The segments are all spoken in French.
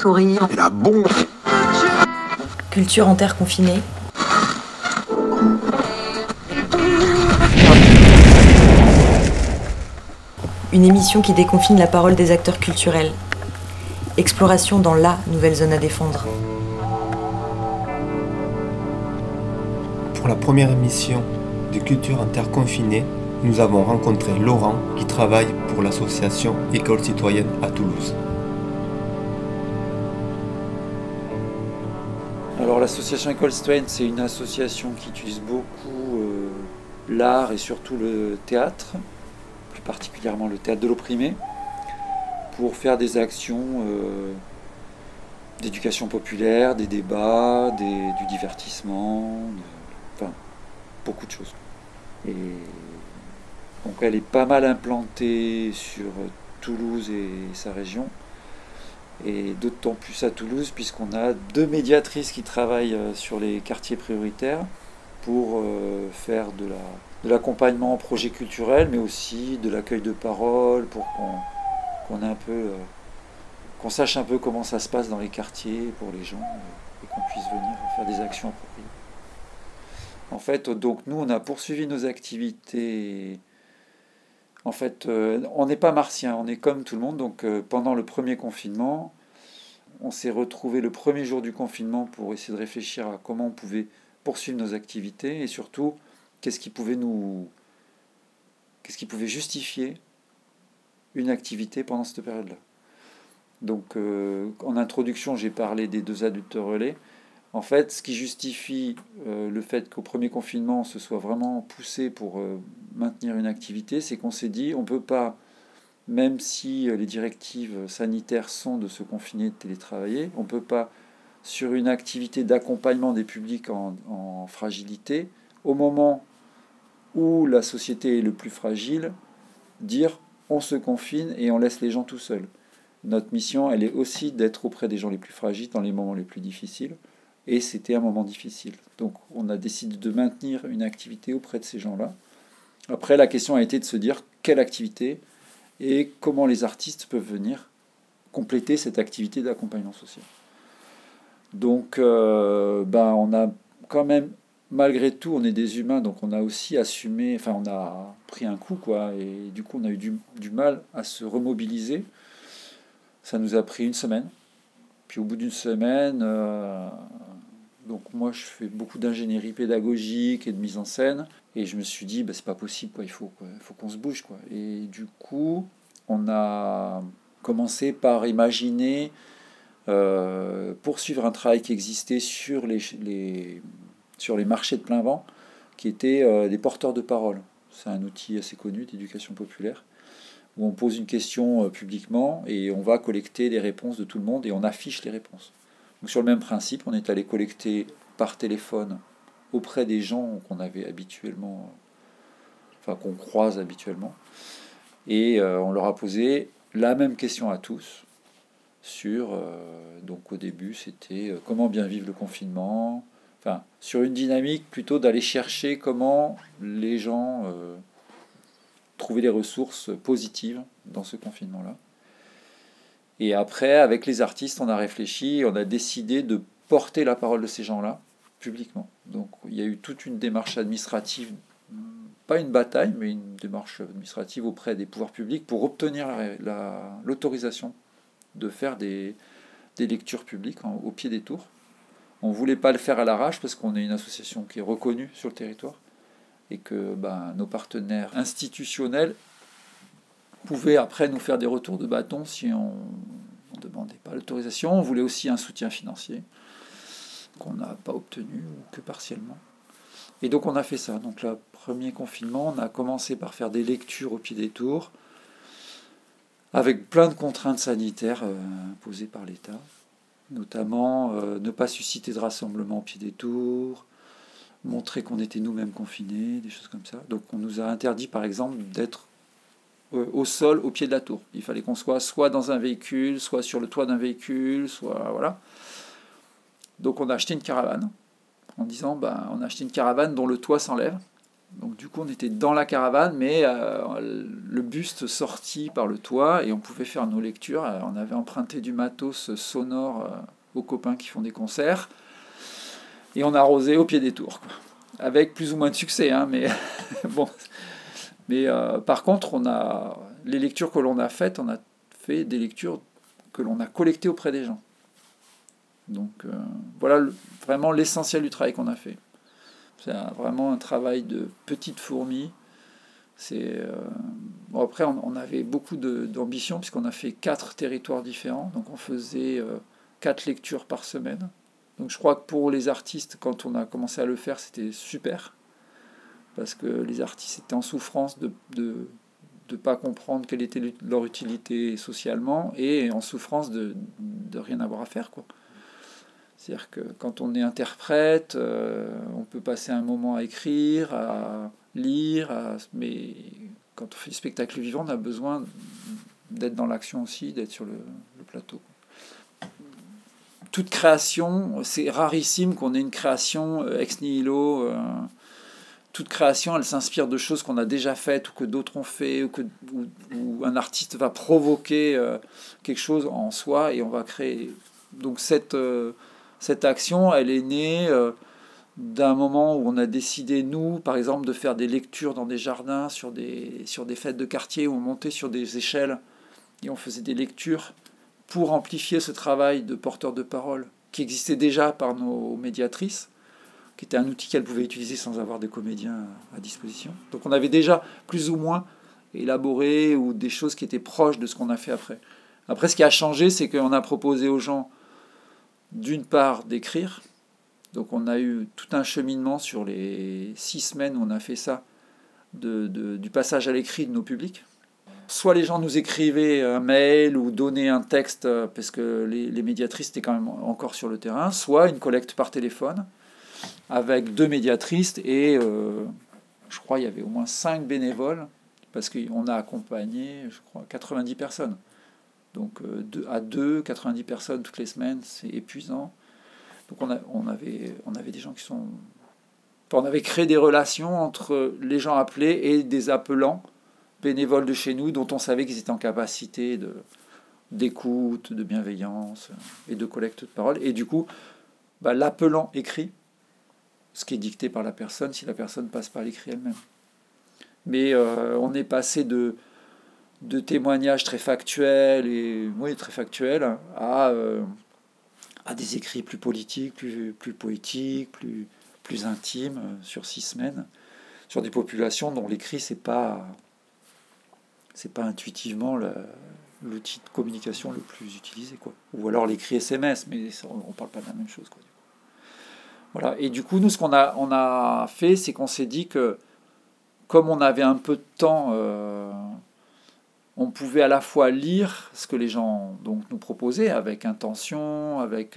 sourire. Et la bombe. Culture en terre confinée. Une émission qui déconfine la parole des acteurs culturels. Exploration dans la nouvelle zone à défendre. Pour la première émission de Culture en terre confinée, nous avons rencontré Laurent qui travaille pour l'association École citoyenne à Toulouse. Alors l'association École citoyenne, c'est une association qui utilise beaucoup l'art et surtout le théâtre, plus particulièrement le théâtre de l'opprimé, pour faire des actions d'éducation populaire, des débats, du divertissement, enfin beaucoup de choses. Et donc elle est pas mal implantée sur Toulouse et sa région, et d'autant plus à Toulouse puisqu'on a 2 médiatrices qui travaillent sur les quartiers prioritaires pour faire de l'accompagnement en projet culturel, mais aussi de l'accueil de parole, pour qu'on sache un peu comment ça se passe dans les quartiers pour les gens, et qu'on puisse venir faire des actions appropriées. En fait, donc nous, on a poursuivi nos activités. En fait, on n'est pas martiens, on est comme tout le monde. Donc pendant le premier confinement, on s'est retrouvé le premier jour du confinement pour essayer de réfléchir à comment on pouvait poursuivre nos activités et surtout qu'est-ce qui pouvait justifier une activité pendant cette période-là. Donc en introduction, j'ai parlé des 2 adultes relais. En fait, ce qui justifie le fait qu'au premier confinement, on se soit vraiment poussé pour maintenir une activité, c'est qu'on s'est dit, on ne peut pas, même si les directives sanitaires sont de se confiner, de télétravailler, on ne peut pas, sur une activité d'accompagnement des publics en fragilité, au moment où la société est le plus fragile, dire on se confine et on laisse les gens tout seuls. Notre mission, elle est aussi d'être auprès des gens les plus fragiles dans les moments les plus difficiles. Et c'était un moment difficile. Donc on a décidé de maintenir une activité auprès de ces gens-là. Après, la question a été de se dire quelle activité et comment les artistes peuvent venir compléter cette activité d'accompagnement social. Donc on a quand même, malgré tout, on est des humains, donc on a aussi assumé, enfin on a pris un coup, quoi, et du coup on a eu du mal à se remobiliser. Ça nous a pris 1 semaine. Puis au bout d'1 semaine, donc moi je fais beaucoup d'ingénierie pédagogique et de mise en scène, et je me suis dit c'est pas possible, quoi, il faut qu'on se bouge, quoi. Et du coup on a commencé par imaginer poursuivre un travail qui existait sur les marchés de plein vent, qui étaient des porteurs de parole. C'est un outil assez connu d'éducation populaire, où on pose une question publiquement et on va collecter les réponses de tout le monde et on affiche les réponses. Donc sur le même principe, on est allé collecter par téléphone auprès des gens qu'on avait habituellement, enfin qu'on croise habituellement, et on leur a posé la même question à tous sur, donc au début c'était comment bien vivre le confinement, enfin sur une dynamique plutôt d'aller chercher comment les gens trouver des ressources positives dans ce confinement-là. Et après, avec les artistes, on a réfléchi, on a décidé de porter la parole de ces gens-là publiquement. Donc il y a eu toute une démarche administrative, pas une bataille, mais une démarche administrative auprès des pouvoirs publics pour obtenir l'autorisation de faire des lectures publiques au pied des tours. On ne voulait pas le faire à l'arrache parce qu'on est une association qui est reconnue sur le territoire, et que nos partenaires institutionnels pouvaient après nous faire des retours de bâton si on ne demandait pas l'autorisation. On voulait aussi un soutien financier qu'on n'a pas obtenu, ou que partiellement. Et donc on a fait ça. Donc le premier confinement, on a commencé par faire des lectures au pied des tours, avec plein de contraintes sanitaires imposées par l'État, notamment ne pas susciter de rassemblement au pied des tours, montrer qu'on était nous-mêmes confinés, des choses comme ça. Donc on nous a interdit par exemple d'être au sol, au pied de la tour. Il fallait qu'on soit dans un véhicule, soit sur le toit d'un véhicule, soit voilà. Donc on a acheté une caravane, en disant on a acheté une caravane dont le toit s'enlève, Donc du coup, on était dans la caravane, mais le buste sorti par le toit, et on pouvait faire nos lectures. On avait emprunté du matos sonore aux copains qui font des concerts, et on arrosait au pied des tours, quoi. Avec plus ou moins de succès, hein, mais bon. Mais par contre, les lectures que l'on a faites, on a fait des lectures que l'on a collectées auprès des gens. Donc voilà vraiment l'essentiel du travail qu'on a fait. C'est vraiment un travail de petite fourmi. Bon, après, on avait beaucoup d'ambition puisqu'on a fait 4 territoires différents. Donc on faisait 4 lectures par semaine. Donc je crois que pour les artistes, quand on a commencé à le faire, c'était super. Parce que les artistes étaient en souffrance de ne pas comprendre quelle était leur utilité socialement et en souffrance de rien avoir à faire, quoi. C'est-à-dire que quand on est interprète, on peut passer un moment à écrire, à lire, mais quand on fait du spectacle vivant, on a besoin d'être dans l'action aussi, d'être sur le plateau. Toute création, c'est rarissime qu'on ait une création ex nihilo. Toute création, elle s'inspire de choses qu'on a déjà faites ou que d'autres ont fait, ou un artiste va provoquer quelque chose en soi et on va créer. Donc cette action, elle est née d'un moment où on a décidé, nous, par exemple, de faire des lectures dans des jardins, sur des fêtes de quartier, où on montait sur des échelles et on faisait des lectures pour amplifier ce travail de porteur de parole qui existait déjà par nos médiatrices, qui était un outil qu'elles pouvaient utiliser sans avoir des comédiens à disposition. Donc on avait déjà plus ou moins élaboré ou des choses qui étaient proches de ce qu'on a fait après. Après, ce qui a changé, c'est qu'on a proposé aux gens, d'une part, d'écrire. Donc on a eu tout un cheminement sur les 6 semaines où on a fait ça, du passage à l'écrit de nos publics. Soit les gens nous écrivaient un mail ou donnaient un texte, parce que les médiatrices étaient quand même encore sur le terrain, soit une collecte par téléphone, avec 2 médiatrices et je crois il y avait au moins 5 bénévoles, parce qu'on a accompagné, je crois, 90 personnes. Donc à 90 personnes toutes les semaines, c'est épuisant. Donc on avait des gens qui sont... Enfin, on avait créé des relations entre les gens appelés et des appelants bénévoles de chez nous, dont on savait qu'ils étaient en capacité d'écoute, de bienveillance et de collecte de parole. Et du coup, l'appelant écrit ce qui est dicté par la personne, si la personne passe par l'écrit elle-même. Mais on est passé de témoignages très factuels, à des écrits plus politiques, plus poétiques, plus intimes, sur 6 semaines, sur des populations dont l'écrit, c'est pas intuitivement l'outil de communication le plus utilisé, quoi. Ou alors l'écrit SMS, mais on parle pas de la même chose, quoi. Voilà. Et du coup, nous, ce qu'on a fait, c'est qu'on s'est dit que, comme on avait un peu de temps, on pouvait à la fois lire ce que les gens donc nous proposaient avec intention,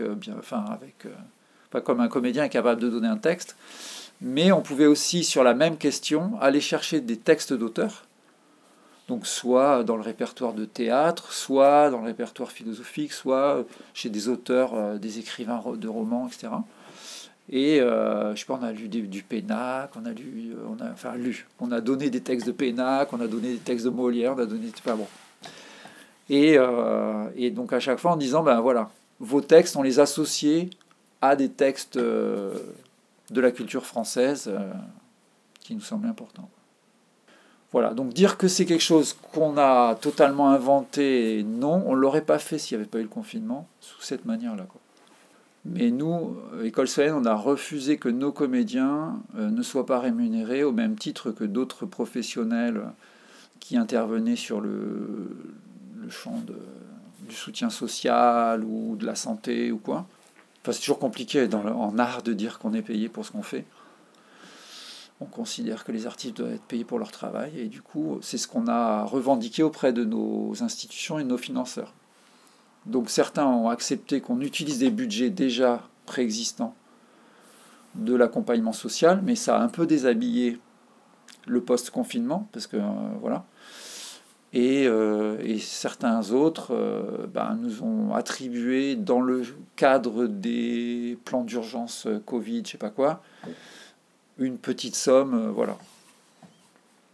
pas comme un comédien est capable de donner un texte, mais on pouvait aussi, sur la même question, aller chercher des textes d'auteurs, donc soit dans le répertoire de théâtre, soit dans le répertoire philosophique, soit chez des auteurs, des écrivains de romans, etc. Et je sais pas, on a lu du Pénac, on a donné des textes de Pénac, on a donné des textes de Molière, on a donné, enfin bon. Et donc à chaque fois en disant, voilà, vos textes, on les associait à des textes de la culture française qui nous semblaient importants. Voilà, donc dire que c'est quelque chose qu'on a totalement inventé, non, on ne l'aurait pas fait s'il n'y avait pas eu le confinement, sous cette manière-là, quoi. Mais nous, École citoyenne, on a refusé que nos comédiens ne soient pas rémunérés au même titre que d'autres professionnels qui intervenaient sur le champ du soutien social ou de la santé ou quoi. Enfin, c'est toujours compliqué en art de dire qu'on est payé pour ce qu'on fait. On considère que les artistes doivent être payés pour leur travail et du coup, c'est ce qu'on a revendiqué auprès de nos institutions et de nos financeurs. Donc certains ont accepté qu'on utilise des budgets déjà préexistants de l'accompagnement social, mais ça a un peu déshabillé le post-confinement, parce que voilà. Et certains autres nous ont attribué, dans le cadre des plans d'urgence Covid, je sais pas quoi, une petite somme, voilà.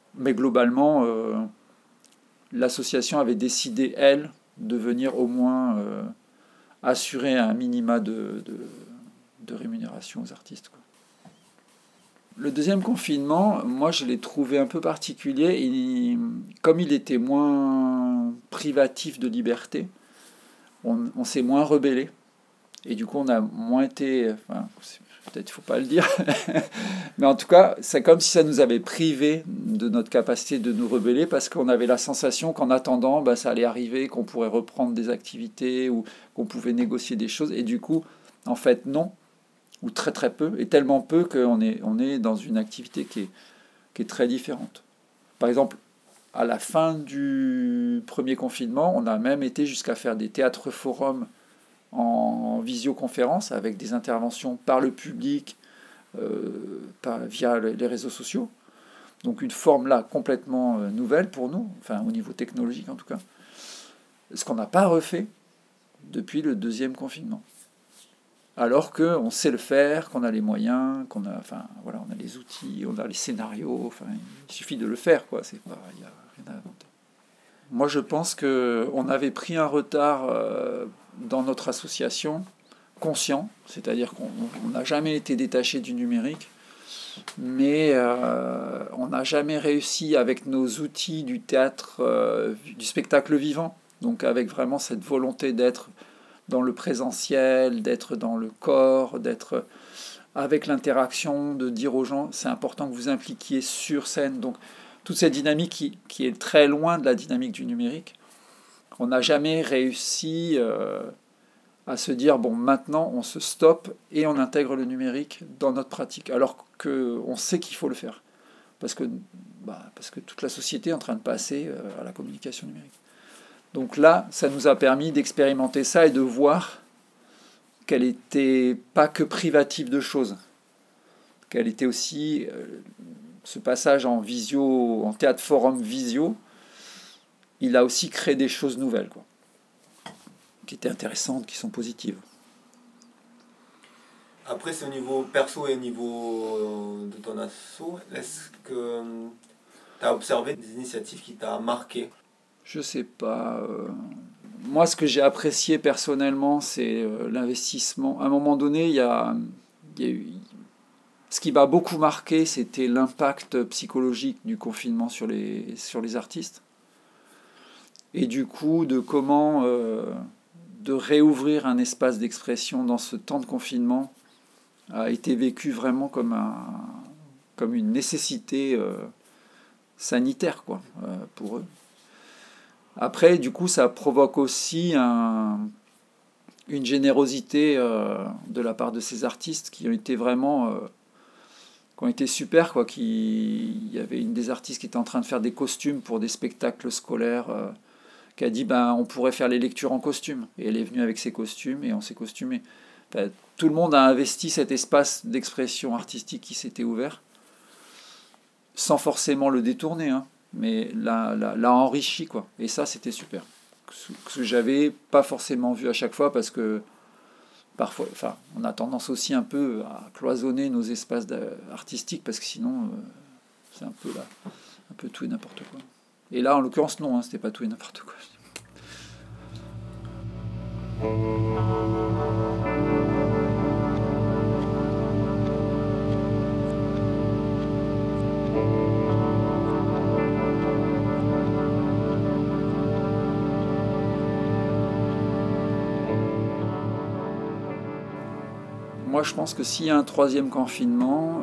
Mais globalement, l'association avait décidé, elle, de venir au moins assurer un minima de rémunération aux artistes, quoi. Le deuxième confinement, moi je l'ai trouvé un peu particulier. Comme il était moins privatif de liberté, on s'est moins rebellé. Et du coup, on a moins été. Enfin, peut-être il ne faut pas le dire. Mais en tout cas, c'est comme si ça nous avait privé de notre capacité de nous rebeller parce qu'on avait la sensation qu'en attendant, bah, ça allait arriver, qu'on pourrait reprendre des activités ou qu'on pouvait négocier des choses. Et du coup, en fait, non. Ou très très peu. Et tellement peu qu'on est dans une activité qui est très différente. Par exemple, à la fin du premier confinement, on a même été jusqu'à faire des théâtres-forums en visioconférence avec des interventions par le public via les réseaux sociaux. Donc une forme là complètement nouvelle pour nous, enfin au niveau technologique en tout cas. Ce qu'on n'a pas refait depuis le deuxième confinement. Alors qu'on sait le faire, qu'on a les moyens, on a les outils, on a les scénarios, enfin, il suffit de le faire, quoi. Il n'y a rien à inventer. Moi, je pense qu'on avait pris un retard dans notre association, conscient, c'est-à-dire qu'on n'a jamais été détaché du numérique, mais on n'a jamais réussi avec nos outils du théâtre, du spectacle vivant, donc avec vraiment cette volonté d'être dans le présentiel, d'être dans le corps, d'être avec l'interaction, de dire aux gens c'est important que vous impliquiez sur scène. Donc toute cette dynamique qui est très loin de la dynamique du numérique, on n'a jamais réussi à se dire bon maintenant on se stoppe et on intègre le numérique dans notre pratique, alors qu'on sait qu'il faut le faire. Parce que toute la société est en train de passer à la communication numérique. Donc là, ça nous a permis d'expérimenter ça et de voir qu'elle n'était pas que privative de choses, qu'elle était aussi ce passage en visio, en théâtre forum visio, il a aussi créé des choses nouvelles, quoi, qui étaient intéressantes, qui sont positives. Après, c'est au niveau perso et au niveau de ton asso. Est-ce que tu as observé des initiatives qui t'ont marqué? Je sais pas. Moi, ce que j'ai apprécié personnellement, c'est l'investissement. À un moment donné, il y a eu. Ce qui m'a beaucoup marqué, c'était l'impact psychologique du confinement sur les artistes. Et du coup, de comment de réouvrir un espace d'expression dans ce temps de confinement a été vécu vraiment comme une nécessité sanitaire, quoi, pour eux. Après, du coup, ça provoque aussi une générosité de la part de ces artistes qui ont été vraiment qui ont été super, quoi. Il y avait une des artistes qui était en train de faire des costumes pour des spectacles scolaires, qui a dit on pourrait faire les lectures en costume. Et elle est venue avec ses costumes et on s'est costumé. Enfin, tout le monde a investi cet espace d'expression artistique qui s'était ouvert, sans forcément le détourner, hein, mais l'a enrichi, quoi. Et ça, c'était super. Ce que j'avais pas forcément vu à chaque fois, parce que parfois, on a tendance aussi un peu à cloisonner nos espaces artistiques, parce que sinon, c'est un peu tout et n'importe quoi. Et là, en l'occurrence, non, hein, c'était pas tout et n'importe quoi. Moi, je pense que s'il y a un troisième confinement,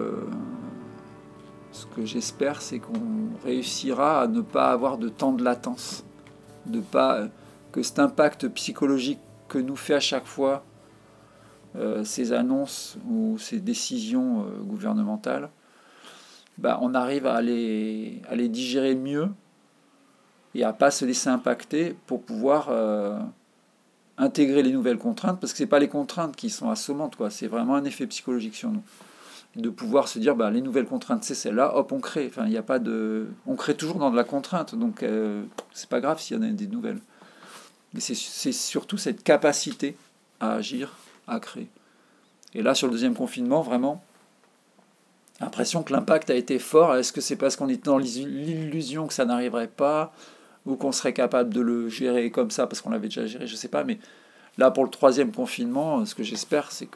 ce que j'espère, c'est qu'on réussira à ne pas avoir de temps de latence, que cet impact psychologique que nous fait à chaque fois ces annonces ou ces décisions gouvernementales, on arrive à les digérer mieux et à ne pas se laisser impacter pour pouvoir intégrer les nouvelles contraintes, parce que ce n'est pas les contraintes qui sont assommantes, quoi. C'est vraiment un effet psychologique sur nous. De pouvoir se dire, les nouvelles contraintes, c'est celle-là, hop, on crée. Enfin, y a pas de... On crée toujours dans de la contrainte, donc c'est pas grave s'il y en a des nouvelles. Mais c'est surtout cette capacité à agir, à créer. Et là, sur le deuxième confinement, vraiment, l'impression que l'impact a été fort. Est-ce que c'est parce qu'on était dans l'illusion que ça n'arriverait pas, ou qu'on serait capable de le gérer comme ça parce qu'on l'avait déjà géré, je ne sais pas. Mais là, pour le 3e confinement, ce que j'espère, c'est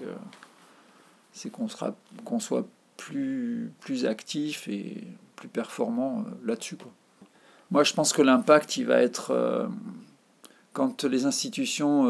qu'on soit plus actif et plus performant là-dessus, quoi. Moi, je pense que l'impact, il va être quand les institutions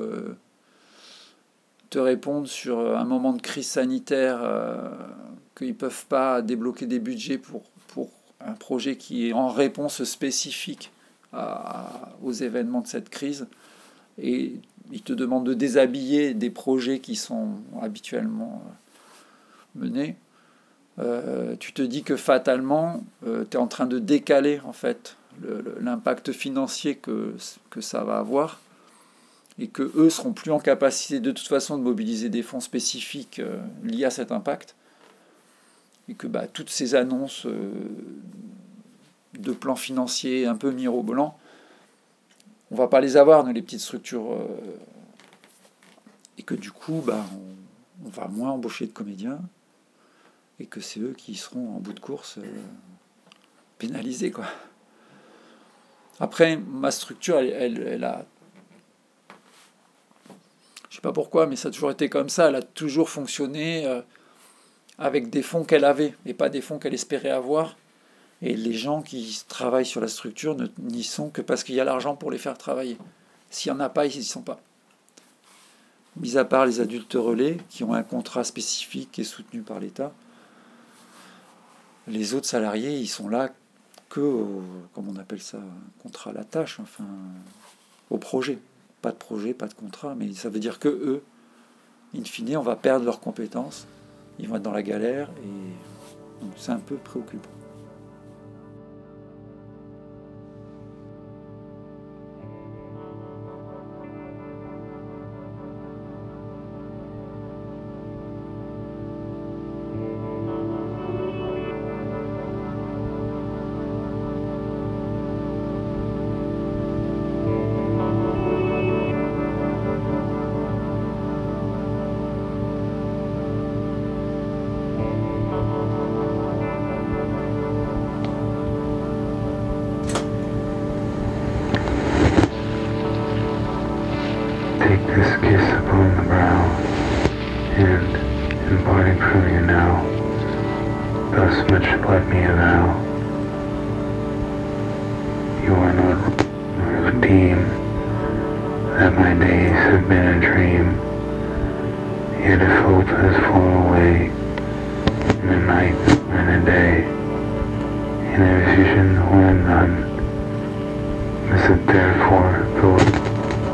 te répondent sur un moment de crise sanitaire, qu'ils ne peuvent pas débloquer des budgets pour un projet qui est en réponse spécifique aux événements de cette crise, et ils te demandent de déshabiller des projets qui sont habituellement menés. Tu te dis que fatalement, tu es en train de décaler en fait l'impact financier que ça va avoir, et que eux seront plus en capacité de toute façon de mobiliser des fonds spécifiques liés à cet impact, et que toutes ces annonces de plans financiers un peu mirobolants, on va pas les avoir, nous, les petites structures, et que du coup on va moins embaucher de comédiens, et que c'est eux qui seront en bout de course pénalisés, quoi. Après, ma structure, elle a... Je sais pas pourquoi, mais ça a toujours été comme ça. Elle a toujours fonctionné avec des fonds qu'elle avait, et pas des fonds qu'elle espérait avoir. Et les gens qui travaillent sur la structure n'y sont que parce qu'il y a l'argent pour les faire travailler. S'il n'y en a pas, ils n'y sont pas. Mis à part les adultes relais, qui ont un contrat spécifique qui est soutenu par l'État, les autres salariés, ils sont là que, comme on appelle ça, contrat à la tâche, enfin, au projet. Pas de projet, pas de contrat, mais ça veut dire que eux, in fine, on va perdre leurs compétences, ils vont être dans la galère, et donc c'est un peu préoccupant. Take this kiss upon the brow, and, imparting from you now, thus much let me avow. You are not a team, that my days have been a dream, yet if hope has flown away, in a night and a day, in a vision or in none, is it therefore the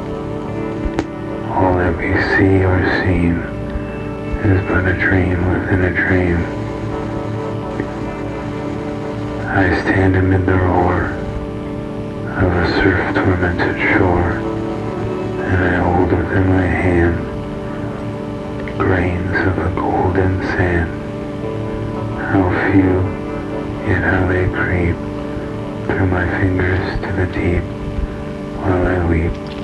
all that we see or seem is but a dream within a dream. I stand amid the roar of a surf-tormented shore, and I hold within my hand grains of a golden sand. How few, yet how they creep through my fingers to the deep, while I weep.